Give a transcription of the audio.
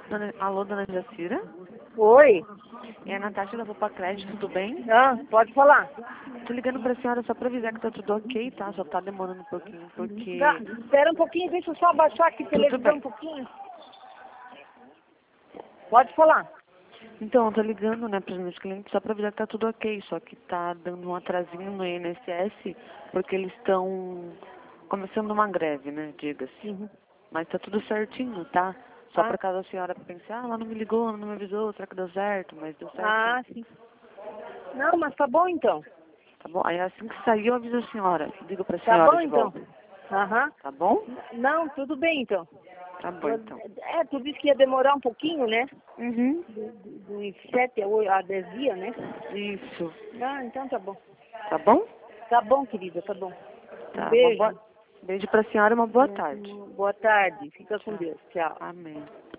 Alô, dona Jacira? Oi. É a Natasha da Poupa Crédito, tudo bem? Pode falar. Tô ligando pra senhora só pra avisar que tá tudo ok, tá? Só tá demorando um pouquinho, porque... Espera um pouquinho, deixa eu só abaixar aqui a televisão bem. um pouquinho. Pode falar. Então, eu tô ligando, né, pros meus clientes só pra avisar que tá tudo ok, só que tá dando um atrasinho no INSS, porque eles estão começando uma greve, né, diga-se. Uhum. Mas tá tudo certinho, tá? Só por causa da senhora pense, ela não me ligou, não me avisou, será que deu certo? Mas deu certo. Sim. Não, mas tá bom então. Tá bom? Aí assim que sair eu aviso a senhora. Digo pra Tá senhora bom de então. volta. Aham. Tá bom? Não, tudo bem então. Tá bom então. Tu disse que ia demorar um pouquinho, né? Uhum. De 7 a 10 dias, né? Isso. Então tá bom. Tá bom? Tá bom, querida, tá bom. Um Tá. beijo. Beijo pra senhora e uma boa tarde. Boa tarde. Fica com Tchau. Deus. Tchau. Amém.